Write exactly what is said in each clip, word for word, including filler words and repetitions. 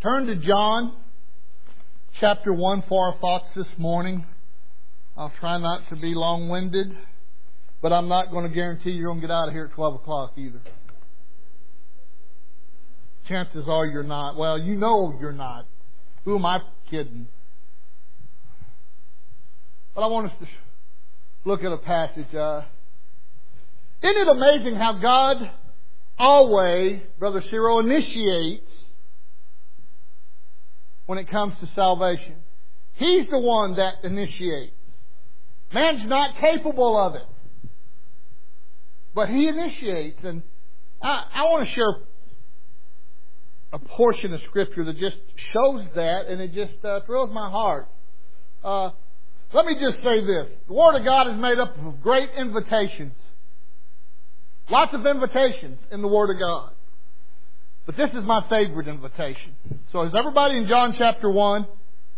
Turn to John chapter one for our thoughts this morning. I'll try not to be long-winded, but I'm not going to guarantee you're going to get out of here at twelve o'clock either. Chances are you're not. Well, you know you're not. Who am I kidding? But I want us to look at a passage. Uh, isn't it amazing how God always, Brother Cyril, initiates when it comes to salvation? He's the one that initiates. Man's not capable of it. But He initiates. And I, I want to share a portion of Scripture that just shows that, and it just uh, thrills my heart. Uh, let me just say this. The Word of God is made up of great invitations. Lots of invitations in the Word of God. But this is my favorite invitation. So is everybody in John chapter one?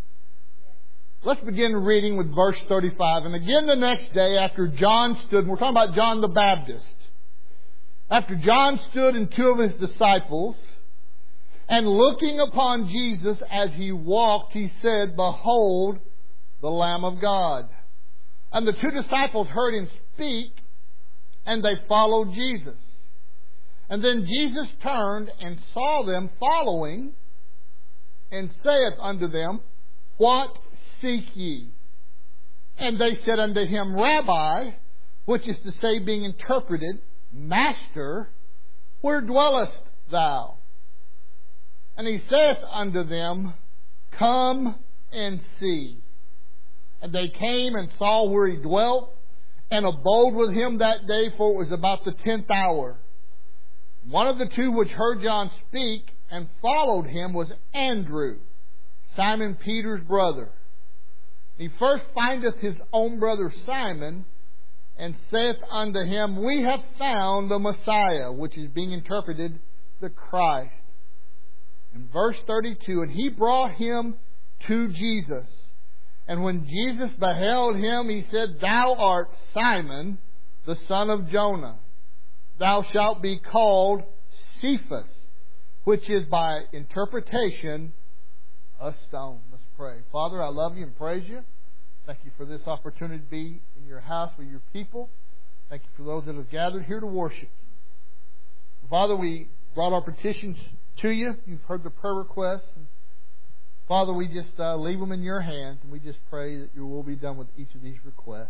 Let's begin reading with verse thirty-five. And again the next day after John stood, and we're talking about John the Baptist. After John stood and two of his disciples, and looking upon Jesus as He walked, He said, "Behold, the Lamb of God." And the two disciples heard Him speak, and they followed Jesus. And then Jesus turned and saw them following, and saith unto them, "What seek ye?" And they said unto Him, "Rabbi," which is to say, being interpreted, "Master, where dwellest thou?" And He saith unto them, "Come and see." And they came and saw where He dwelt, and abode with Him that day, for it was about the tenth hour. One of the two which heard John speak and followed Him was Andrew, Simon Peter's brother. He first findeth his own brother Simon, and saith unto him, "We have found the Messiah," which is being interpreted, the Christ. In verse thirty-two, and he brought him to Jesus. And when Jesus beheld him, He said, "Thou art Simon, the son of Jonah. Thou shalt be called Cephas," which is by interpretation, a stone. Let's pray. Father, I love You and praise You. Thank You for this opportunity to be in Your house with Your people. Thank You for those that have gathered here to worship You. Father, we brought our petitions to You. You've heard the prayer requests. And Father, we just uh, leave them in Your hands, and we just pray that Your will be done with each of these requests.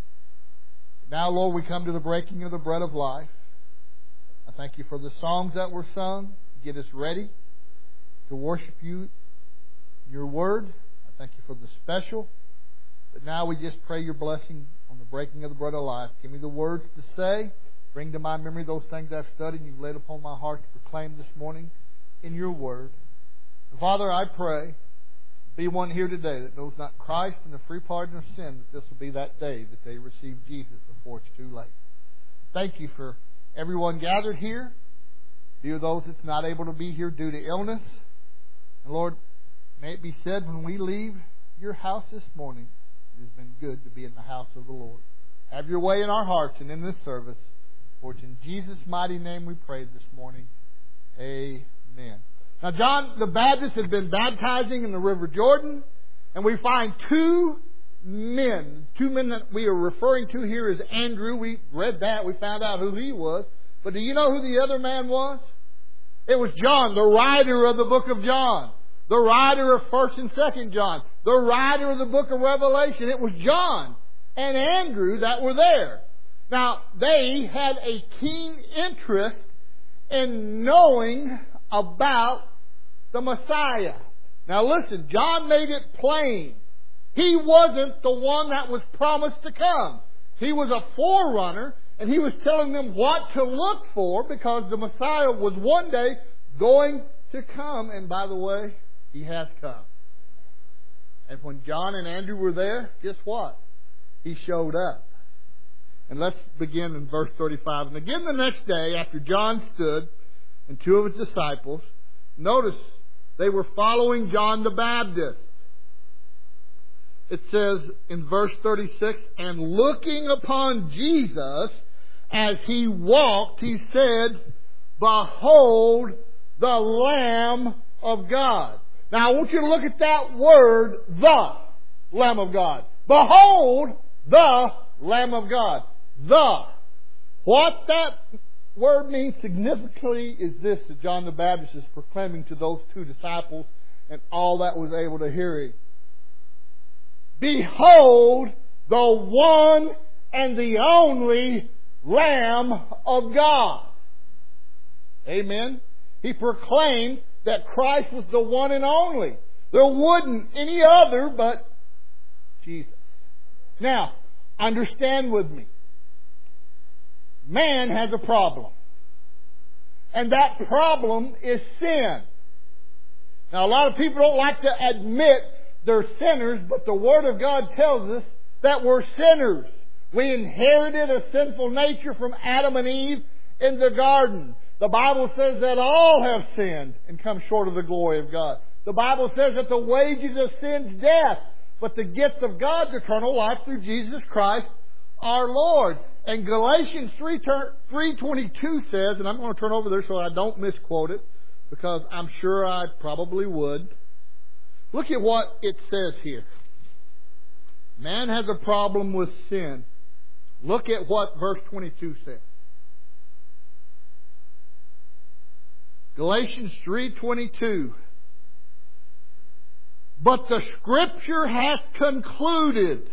Now, Lord, we come to the breaking of the bread of life. I thank You for the songs that were sung. Get us ready to worship You, Your Word. I thank You for the special. But now we just pray Your blessing on the breaking of the bread of life. Give me the words to say. Bring to my memory those things I've studied and You've laid upon my heart to proclaim this morning in Your Word. And Father, I pray, be one here today that knows not Christ and the free pardon of sin, that this will be that day that they receive Jesus before it's too late. Thank You for everyone gathered here. Be with those that's not able to be here due to illness. And Lord, may it be said when we leave Your house this morning, it has been good to be in the house of the Lord. Have Your way in our hearts and in this service. For it's in Jesus' mighty name we pray this morning. Amen. Now, John the Baptist had been baptizing in the River Jordan, and we find two men. Two men that we are referring to here as Andrew. We read that. We found out who he was. But do you know who the other man was? It was John, the writer of the book of John. The writer of First and Second John. The writer of the book of Revelation. It was John and Andrew that were there. Now, they had a keen interest in knowing about the Messiah. Now listen, John made it plain. He wasn't the one that was promised to come. He was a forerunner, and he was telling them what to look for, because the Messiah was one day going to come. And by the way, He has come. And when John and Andrew were there, guess what? He showed up. And let's begin in verse thirty-five. And again the next day, after John stood and two of his disciples, notice they were following John the Baptist. It says in verse thirty-six, and looking upon Jesus as He walked, He said, "Behold the Lamb of God." Now I want you to look at that word, the Lamb of God. Behold, the Lamb of God. The. What that word means significantly is this that John the Baptist is proclaiming to those two disciples and all that was able to hear it. Behold, the one and the only Lamb of God. Amen. He proclaimed that Christ was the one and only. There wouldn't any other but Jesus. Now, understand with me. Man has a problem. And that problem is sin. Now, a lot of people don't like to admit they're sinners, but the Word of God tells us that we're sinners. We inherited a sinful nature from Adam and Eve in the garden. The Bible says that all have sinned and come short of the glory of God. The Bible says that the wages of sin is death, but the gift of God's eternal life through Jesus Christ our Lord. And Galatians three twenty-two says, and I'm going to turn over there so I don't misquote it, because I'm sure I probably would. Look at what it says here. Man has a problem with sin. Look at what verse twenty-two says. Galatians three twenty-two. But the Scripture hath concluded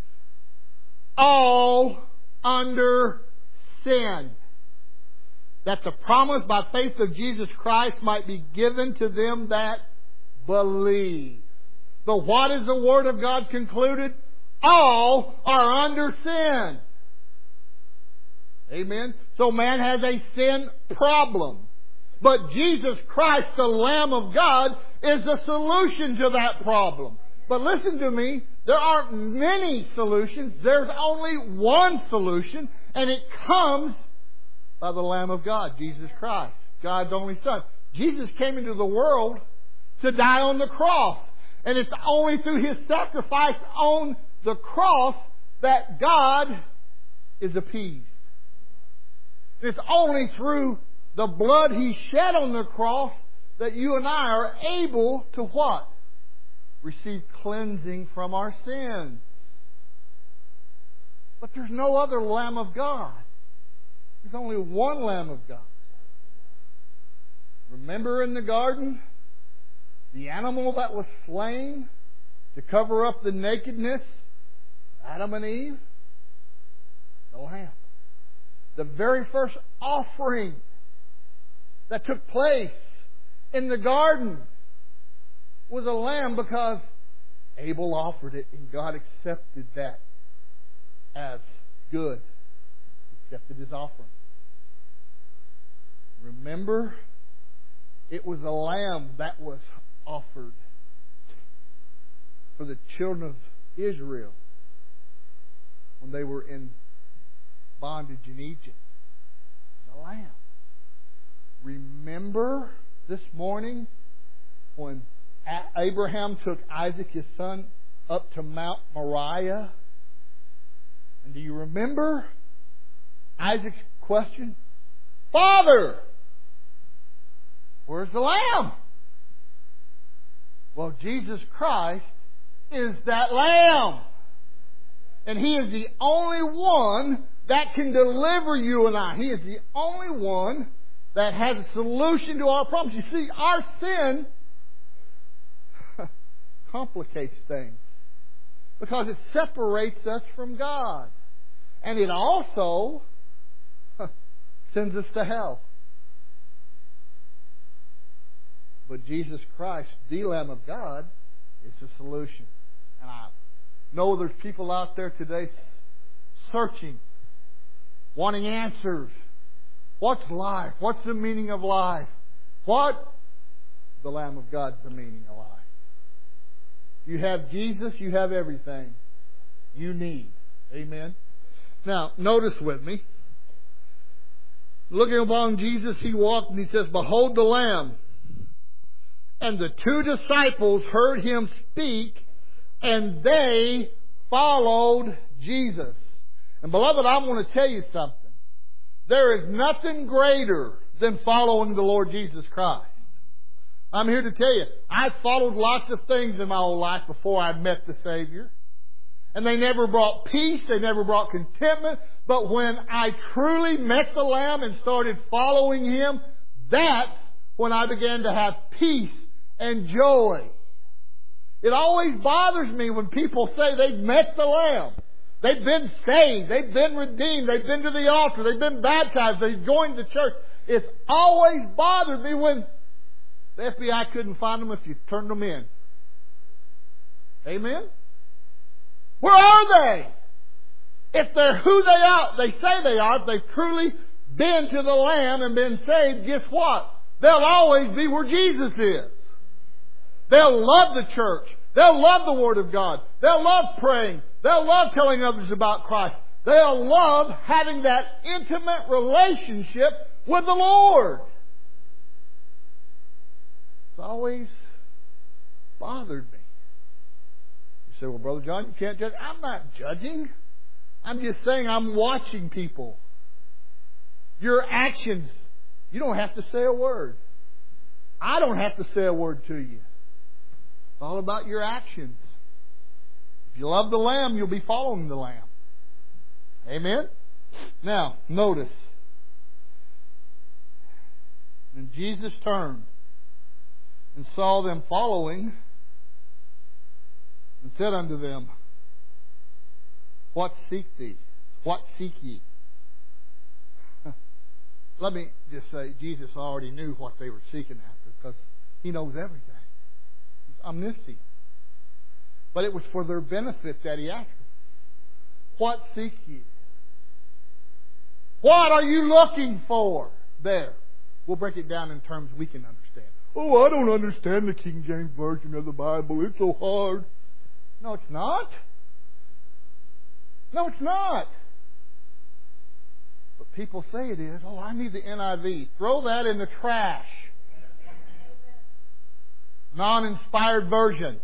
all under sin, that the promise by faith of Jesus Christ might be given to them that believe. But what is the Word of God concluded? All are under sin. Amen. So man has a sin problem. But Jesus Christ, the Lamb of God, is the solution to that problem. But listen to me, there aren't many solutions. There's only one solution, and it comes by the Lamb of God, Jesus Christ, God's only Son. Jesus came into the world to die on the cross. And it's only through His sacrifice on the cross that God is appeased. It's only through the blood He shed on the cross that you and I are able to what? Receive cleansing from our sins. But there's no other Lamb of God. There's only one Lamb of God. Remember in the garden, the animal that was slain to cover up the nakedness of Adam and Eve? The Lamb. The very first offering that took place in the garden was a lamb, because Abel offered it and God accepted that as good. He accepted his offering. Remember, it was a lamb that was offered for the children of Israel when they were in bondage in Egypt. It was a lamb. Remember this morning when Abraham took Isaac, his son, up to Mount Moriah? And do you remember Isaac's question? Father, where's the lamb? Well, Jesus Christ is that lamb. And He is the only one that can deliver you and I. He is the only one that has a solution to our problems. You see, our sin complicates things because it separates us from God. And it also sends us to hell. But Jesus Christ, the Lamb of God, is the solution. And I know there's people out there today searching, wanting answers. What's life? What's the meaning of life? What? The Lamb of God is the meaning of life. You have Jesus, you have everything you need. Amen. Now, notice with me. Looking upon Jesus, He walked and He says, "Behold the Lamb." And the two disciples heard Him speak, and they followed Jesus. And beloved, I want to tell you something. There is nothing greater than following the Lord Jesus Christ. I'm here to tell you, I followed lots of things in my whole life before I met the Savior. And they never brought peace, they never brought contentment. But when I truly met the Lamb and started following Him, that's when I began to have peace and joy. It always bothers me when people say they've met the Lamb. They've been saved, they've been redeemed, they've been to the altar, they've been baptized, they've joined the church. It's always bothered me when the F B I couldn't find them if you turned them in. Amen? Where are they? If they're who they are, they say they are, if they've truly been to the Lamb and been saved, guess what? They'll always be where Jesus is. They'll love the church. They'll love the Word of God. They'll love praying. They'll love telling others about Christ. They'll love having that intimate relationship with the Lord. It's always bothered me. You say, well, Brother John, you can't judge. I'm not judging. I'm just saying I'm watching people. Your actions, you don't have to say a word. I don't have to say a word to you. It's all about your actions. If you love the Lamb, you'll be following the Lamb. Amen? Now, notice. When Jesus turned and saw them following, and said unto them, What seek thee? What seek ye? Let me just say, Jesus already knew what they were seeking after because He knows everything. He's omniscient. But it was for their benefit that He asked them. What seek ye? What are you looking for? There. We'll break it down in terms we can understand. Oh, I don't understand the King James Version of the Bible. It's so hard. No, it's not. No, it's not. But people say it is. Oh, I need the N I V. Throw that in the trash. Non-inspired version.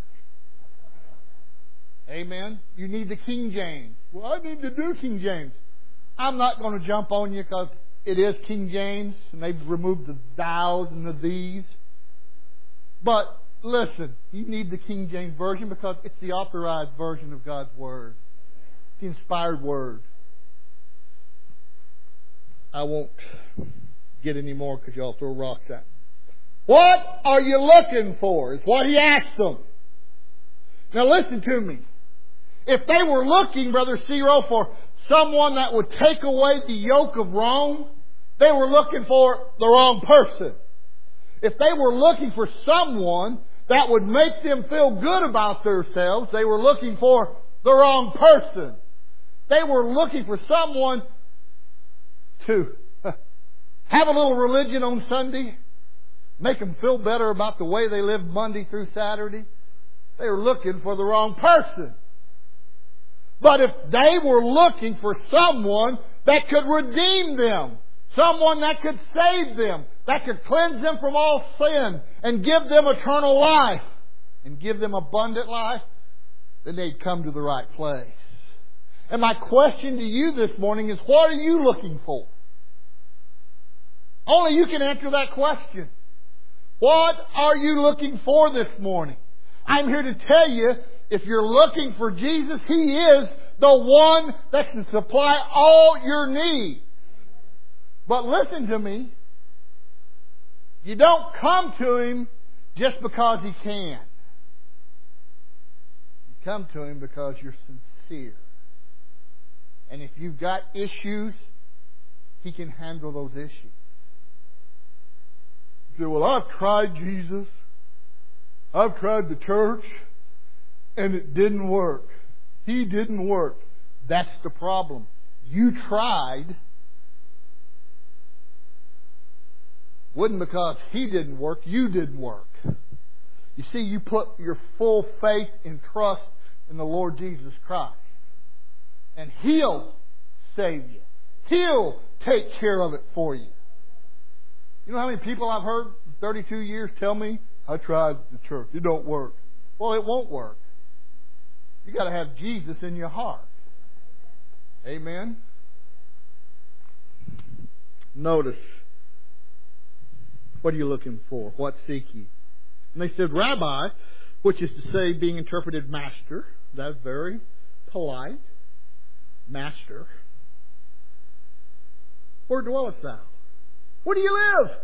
Amen. You need the King James. Well, I need to do King James. I'm not going to jump on you because it is King James and they've removed the thous and the these. But listen, you need the King James Version because it's the authorized version of God's Word. It's the inspired Word. I won't get any more because y'all throw rocks at me. What are you looking for? Is what He asked them. Now listen to me. If they were looking, Brother Ciro, for someone that would take away the yoke of Rome, they were looking for the wrong person. If they were looking for someone that would make them feel good about themselves, they were looking for the wrong person. They were looking for someone to have a little religion on Sunday, make them feel better about the way they live Monday through Saturday. They were looking for the wrong person. But if they were looking for someone that could redeem them, someone that could save them, that could cleanse them from all sin and give them eternal life and give them abundant life, then they'd come to the right place. And my question to you this morning is, what are you looking for? Only you can answer that question. What are you looking for this morning? I'm here to tell you, if you're looking for Jesus, He is the one that can supply all your needs. But listen to me. You don't come to Him just because He can. You come to Him because you're sincere. And if you've got issues, He can handle those issues. You say, well, I've tried Jesus. I've tried the church. And it didn't work. He didn't work. That's the problem. You tried. Wasn't because He didn't work. You didn't work. You see, you put your full faith and trust in the Lord Jesus Christ. And He'll save you. He'll take care of it for you. You know how many people I've heard in thirty-two years tell me, I tried the church. It don't work. Well, it won't work. You got to have Jesus in your heart. Amen. Notice. What are you looking for? What seek ye? And they said, Rabbi, which is to say, being interpreted master. That's very polite. Master. Where dwellest thou? Where do you live?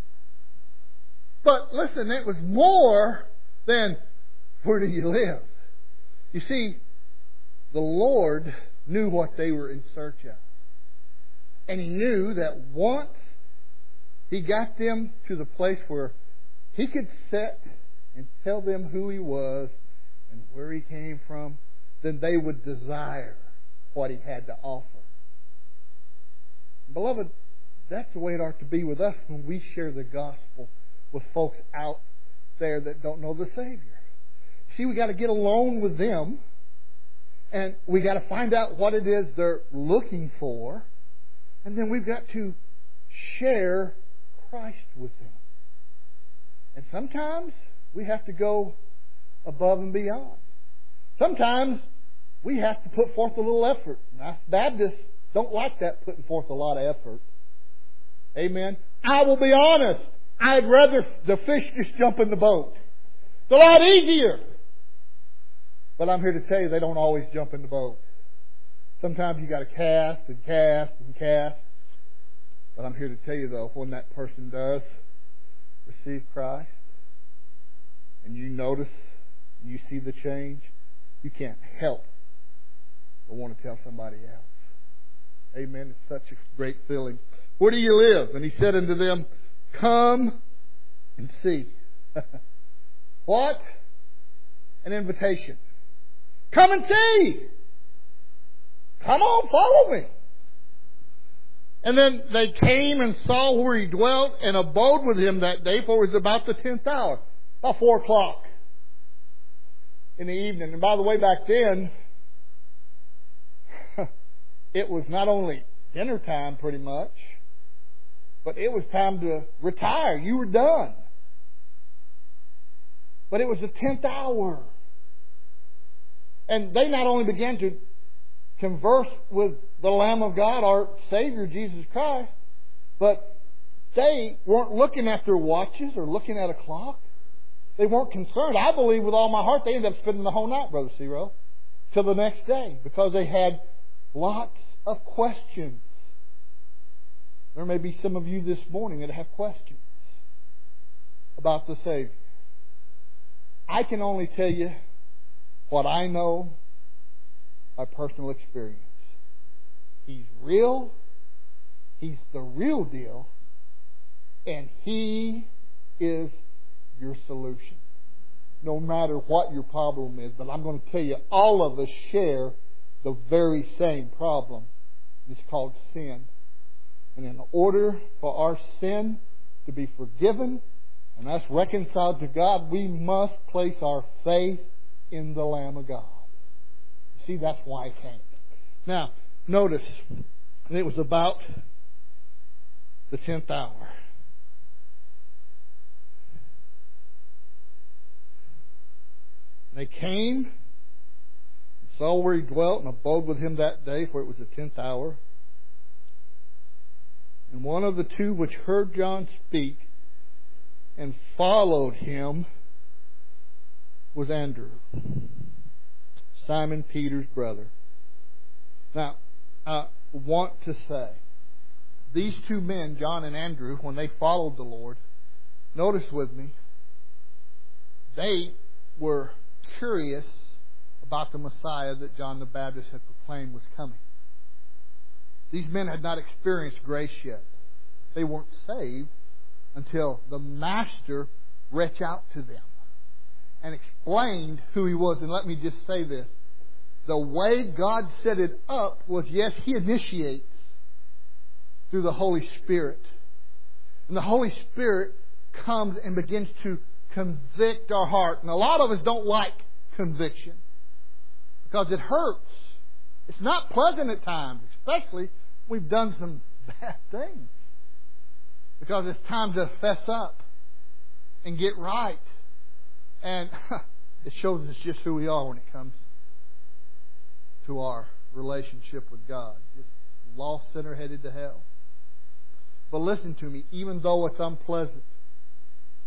But listen, it was more than where do you live? You see, the Lord knew what they were in search of. And He knew that once He got them to the place where He could sit and tell them who He was and where He came from, then they would desire what He had to offer. Beloved, that's the way it ought to be with us when we share the gospel with folks out there that don't know the Savior. See, we got to get alone with them, and we got to find out what it is they're looking for, and then we've got to share Christ with them. And sometimes we have to go above and beyond. Sometimes we have to put forth a little effort. Now, Baptists don't like that, putting forth a lot of effort. Amen. I will be honest. I'd rather the fish just jump in the boat. It's a lot easier. But I'm here to tell you, they don't always jump in the boat. Sometimes you got to cast and cast and cast. But I'm here to tell you, though, when that person does receive Christ, and you notice, you see the change, you can't help but want to tell somebody else. Amen. It's such a great feeling. Where do you live? And He said unto them, come and see. What? An invitation. Come and see. Come on, follow me. And then they came and saw where He dwelt and abode with Him that day, for it was about the tenth hour, about four o'clock in the evening. And by the way, back then, it was not only dinner time pretty much, but it was time to retire. You were done. But it was the tenth hour. And they not only began to converse with the Lamb of God, our Savior, Jesus Christ, but they weren't looking at their watches or looking at a clock. They weren't concerned. I believe with all my heart they ended up spending the whole night, Brother Ciro, till the next day, because they had lots of questions. There may be some of you this morning that have questions about the Savior. I can only tell you what I know by personal experience. He's real. He's the real deal. And He is your solution. No matter what your problem is. But I'm going to tell you, all of us share the very same problem. It's called sin. And in order for our sin to be forgiven and us reconciled to God, we must place our faith in the Lamb of God. See, that's why He came. Now, notice, it was about the tenth hour. They came and saw where He dwelt and abode with Him that day, for it was the tenth hour. And one of the two which heard John speak and followed Him was Andrew, Simon Peter's brother. Now, I want to say, these two men, John and Andrew, when they followed the Lord, notice with me, they were curious about the Messiah that John the Baptist had proclaimed was coming. These men had not experienced grace yet. They weren't saved until the Master reached out to them and explained who He was. And let me just say this. The way God set it up was, yes, He initiates through the Holy Spirit. And the Holy Spirit comes and begins to convict our heart. And a lot of us don't like conviction because it hurts. It's not pleasant at times, especially when we've done some bad things. Because it's time to fess up and get right. And it shows us just who we are when it comes to our relationship with God. Just lost sinner headed to hell. But listen to me, even though it's unpleasant,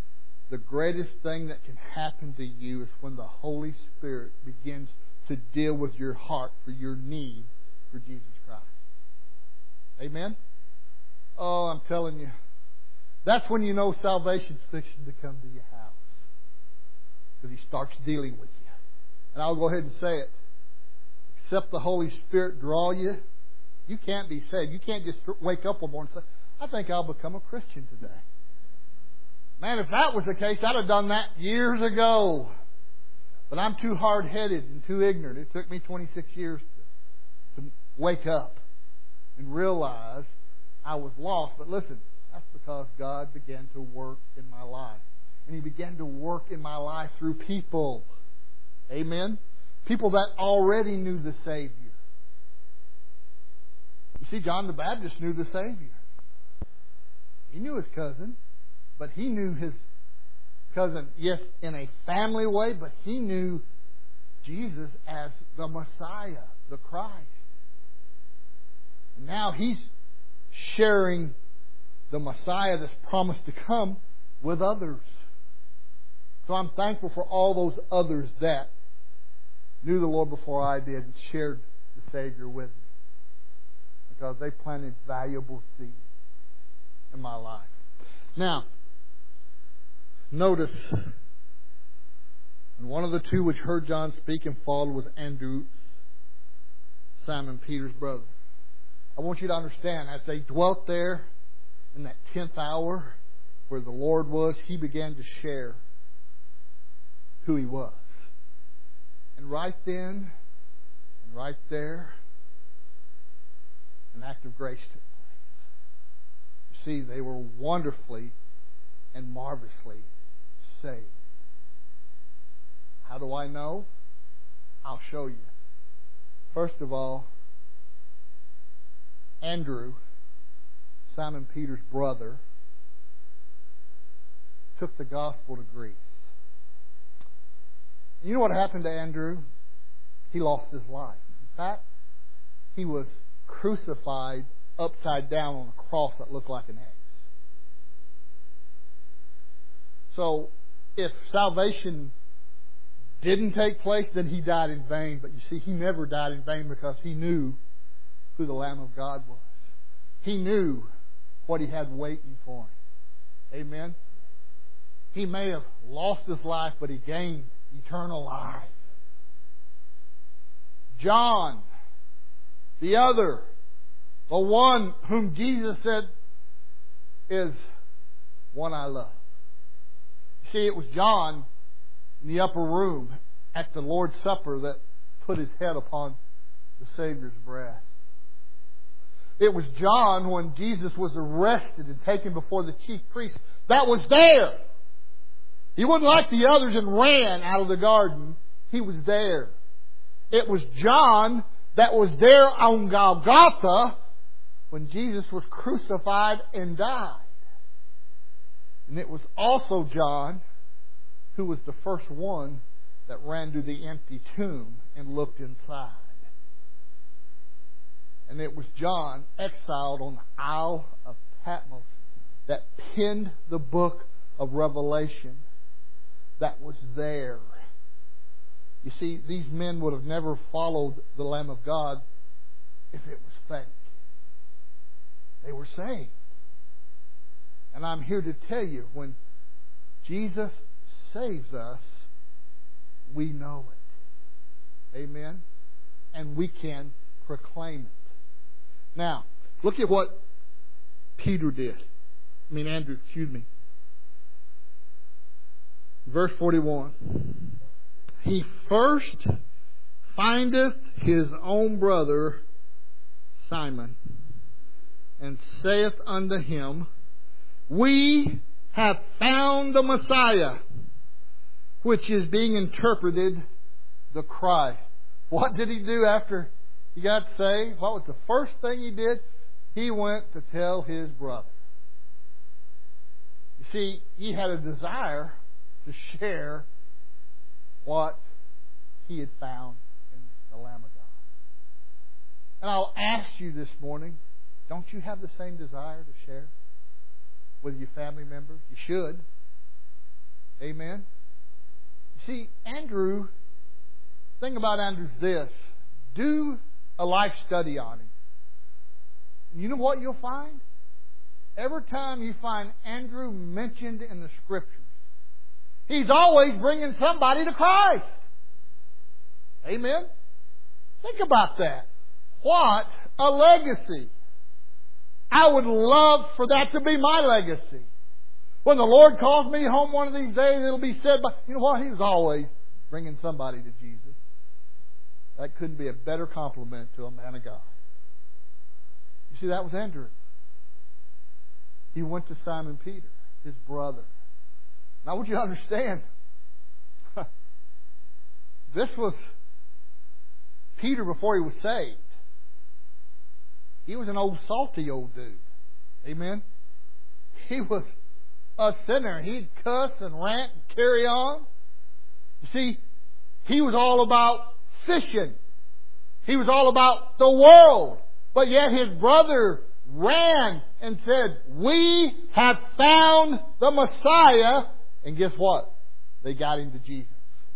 the greatest thing that can happen to you is when the Holy Spirit begins to deal with your heart for your need for Jesus Christ. Amen? Oh, I'm telling you. That's when you know salvation's fixing to come to your house. Because He starts dealing with you. And I'll go ahead and say it. Except the Holy Spirit draw you, you can't be saved. You can't just wake up one morning and say, I think I'll become a Christian today. Man, if that was the case, I'd have done that years ago. But I'm too hard-headed and too ignorant. It took me twenty-six years to, to wake up and realize I was lost. But listen, that's because God began to work in my life. And He began to work in my life through people. Amen? People that already knew the Savior. You see, John the Baptist knew the Savior. He knew his cousin. But he knew his cousin, yes, in a family way, but he knew Jesus as the Messiah, the Christ. And now he's sharing the Messiah that's promised to come with others. So I'm thankful for all those others that knew the Lord before I did and shared the Savior with me. Because they planted valuable seeds in my life. Now, notice, and one of the two which heard John speak and followed was Andrew, Simon Peter's brother. I want you to understand, as they dwelt there in that tenth hour where the Lord was, He began to share who He was. And right then, and right there, an act of grace took place. You see, they were wonderfully and marvelously saved. How do I know? I'll show you. First of all, Andrew, Simon Peter's brother, took the gospel to Greece. You know what happened to Andrew? He lost his life. In fact, he was crucified upside down on a cross that looked like an X. So, if salvation didn't take place, then he died in vain. But you see, he never died in vain because he knew who the Lamb of God was. He knew what he had waiting for him. Amen? He may have lost his life, but he gained eternal life. John, the other, the one whom Jesus said is one I love. See, it was John in the upper room at the Lord's Supper that put his head upon the Savior's breast. It was John when Jesus was arrested and taken before the chief priest that was there. He wasn't like the others and ran out of the garden. He was there. It was John that was there on Golgotha when Jesus was crucified and died. And it was also John who was the first one that ran to the empty tomb and looked inside. And it was John, exiled on the Isle of Patmos, that penned the book of Revelation that was there. You see, these men would have never followed the Lamb of God if it was fake. They were saved. And I'm here to tell you, when Jesus saves us, we know it. Amen? And we can proclaim it. Now, look at what Peter did. I mean, Andrew, excuse me. Verse forty-one. He first findeth his own brother Simon, and saith unto him, We have found the Messiah, which is being interpreted the Christ. What did he do after he got saved? What was the first thing he did? He went to tell his brother. You see, he had a desire to share what he had found in the Lamb of God. And I'll ask you this morning, don't you have the same desire to share with your family members? You should. Amen. You see, Andrew, the thing about Andrew's this. Do a life study on him. You know what you'll find? Every time you find Andrew mentioned in the Scriptures, he's always bringing somebody to Christ. Amen? Think about that. What a legacy. I would love for that to be my legacy. When the Lord calls me home one of these days, it'll be said by, you know what? He was always bringing somebody to Jesus. That couldn't be a better compliment to a man of God. You see, that was Andrew. He went to Simon Peter, his brother. Now, I want you to understand, this was Peter before he was saved. He was an old salty old dude. Amen? He was a sinner. He'd cuss and rant and carry on. You see, he was all about fishing. He was all about the world. But yet his brother ran and said, "We have found the Messiah." And guess what? They got him to Jesus.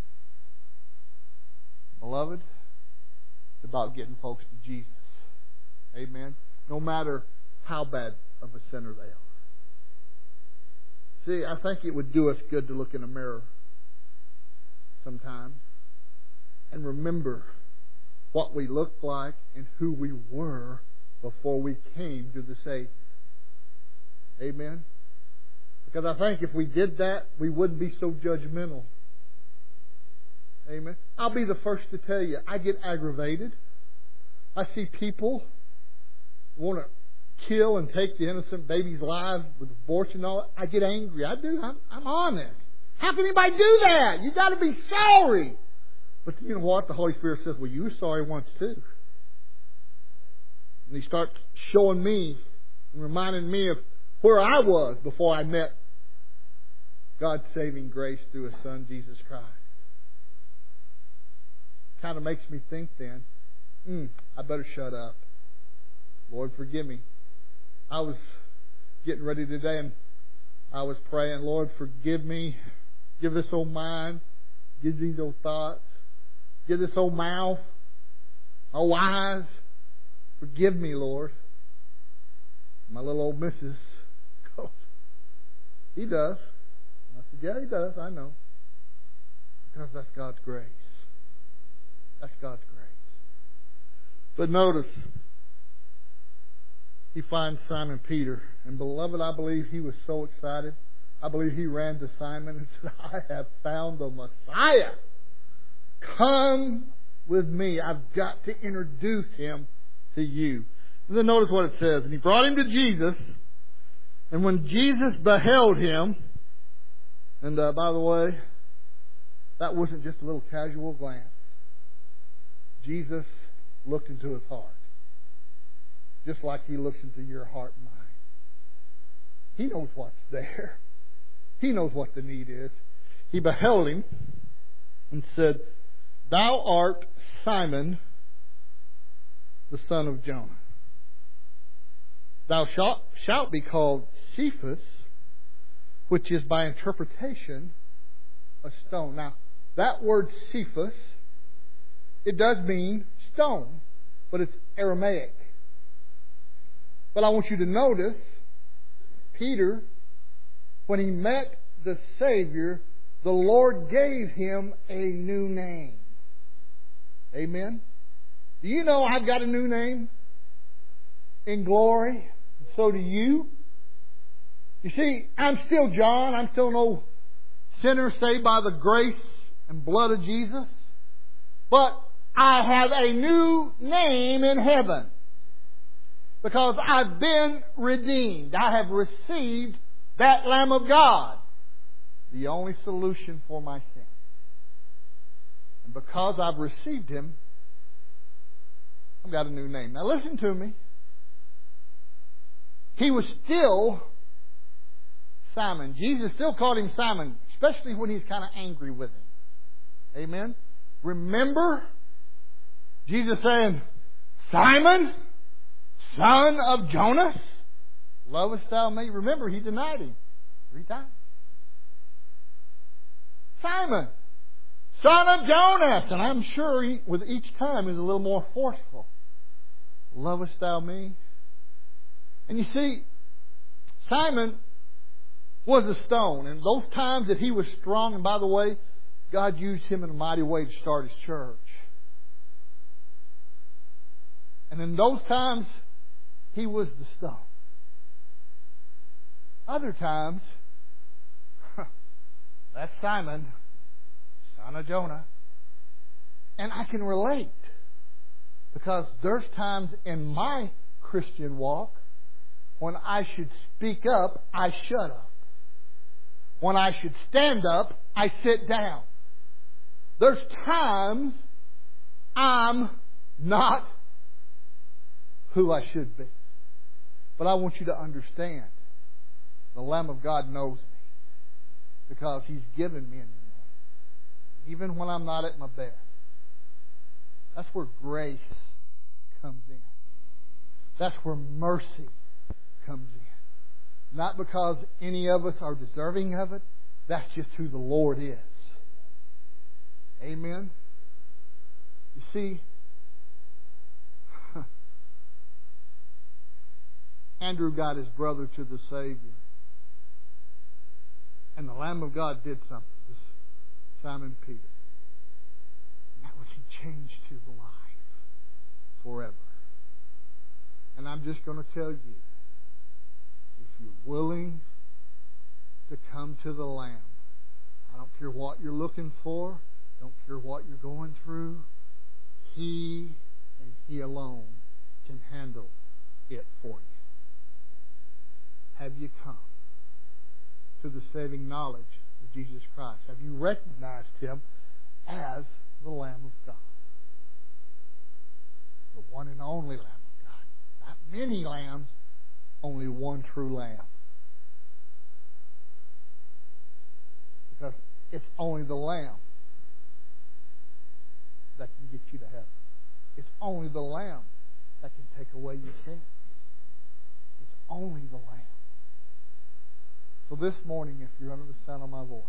Beloved, it's about getting folks to Jesus. Amen. No matter how bad of a sinner they are. See, I think it would do us good to look in a mirror sometimes and remember what we looked like and who we were before we came to the Savior. Amen? Because I think if we did that, we wouldn't be so judgmental. Amen? I'll be the first to tell you, I get aggravated. I see people want to kill and take the innocent baby's lives with abortion and all that. I get angry. I do. I'm, I'm honest. How can anybody do that? You've got to be sorry. But you know what? The Holy Spirit says, well, you were sorry once too. And He starts showing me and reminding me of where I was before I met God's saving grace through His Son, Jesus Christ. Kind of makes me think then, mm, I better shut up. Lord, forgive me. I was getting ready today and I was praying, Lord, forgive me. Give this old mind. Give these old thoughts. Give this old mouth. Old eyes. Forgive me, Lord. My little old missus goes, He does. I said, yeah, He does. I know. Because that's God's grace. That's God's grace. But notice, He finds Simon Peter. And beloved, I believe he was so excited. I believe he ran to Simon and said, I have found the Messiah. Come with me. I've got to introduce him to you. And then notice what it says. And he brought him to Jesus. And when Jesus beheld him, and uh, by the way, that wasn't just a little casual glance. Jesus looked into his heart. Just like He looks into your heart and mind. He knows what's there. He knows what the need is. He beheld him and said, Thou art Simon, the son of Jonah. Thou shalt, shalt be called Cephas, which is by interpretation a stone. Now, that word Cephas, it does mean stone, but it's Aramaic. But I want you to notice, Peter, when he met the Savior, the Lord gave him a new name. Amen? Do you know I've got a new name in glory? And so do you. You see, I'm still John. I'm still an old sinner saved by the grace and blood of Jesus. But I have a new name in heaven. Because I've been redeemed. I have received that Lamb of God. The only solution for my sin. And because I've received Him, I've got a new name. Now listen to me. He was still Simon. Jesus still called him Simon. Especially when he's kind of angry with him. Amen? Remember Jesus saying, Simon, son of Jonas, lovest thou me? Remember, he denied him three times. Simon, son of Jonas. And I'm sure he, with each time he was a little more forceful. Lovest thou me? And you see, Simon was a stone. And those times that he was strong, and by the way, God used him in a mighty way to start His church. And in those times, he was the stone. Other times, that's Simon, son of Jonah. And I can relate. Because there's times in my Christian walk when I should speak up, I shut up. When I should stand up, I sit down. There's times I'm not who I should be. But I want you to understand, the Lamb of God knows me. Because He's given me a new name. Even when I'm not at my best. That's where grace comes in. That's where mercy comes in. Not because any of us are deserving of it. That's just who the Lord is. Amen? You see, Andrew got his brother to the Savior. And the Lamb of God did something to Simon Peter. And that was He changed his life forever. And I'm just going to tell you, if you're willing to come to the Lamb, I don't care what you're looking for, don't care what you're going through, He and He alone can handle it for you. Have you come to the saving knowledge of Jesus Christ? Have you recognized Him as the Lamb of God? The one and only Lamb of God. Not many lambs, only one true Lamb. Because it's only the Lamb that can get you to heaven. It's only the Lamb that can take away your sins. It's only the Lamb. So this morning, if you're under the sound of my voice,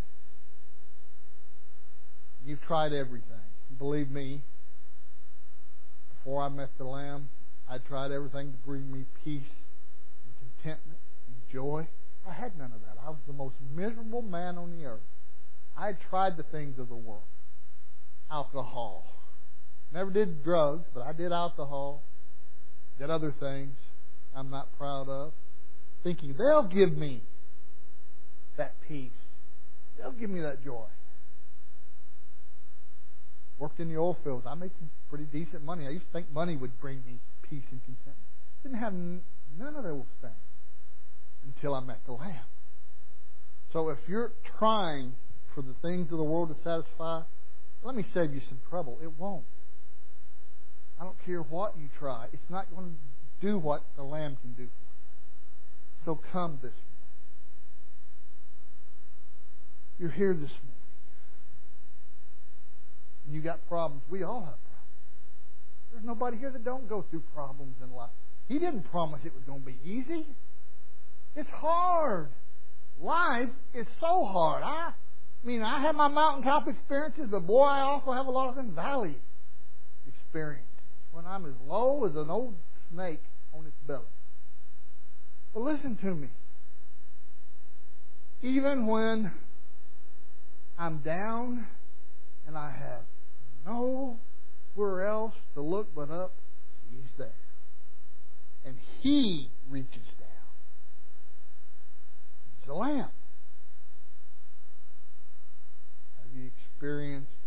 you've tried everything. Believe me, before I met the Lamb, I tried everything to bring me peace and contentment and joy. I had none of that. I was the most miserable man on the earth. I had tried the things of the world. Alcohol. Never did drugs, but I did alcohol. Did other things I'm not proud of. Thinking they'll give me that peace. They'll give me that joy. Worked in the oil fields. I made some pretty decent money. I used to think money would bring me peace and contentment. Didn't have n- none of those things until I met the Lamb. So if you're trying for the things of the world to satisfy, let me save you some trouble. It won't. I don't care what you try. It's not going to do what the Lamb can do for you. So come this morning. You're here this morning. And you got problems. We all have problems. There's nobody here that don't go through problems in life. He didn't promise it was going to be easy. It's hard. Life is so hard. I mean, I have my mountaintop experiences, but boy, I also have a lot of them valley experiences. When I'm as low as an old snake on its belly. But listen to me. Even when I'm down and I have nowhere else to look but up, He's there. And He reaches down. He's the Lamb. Have you experienced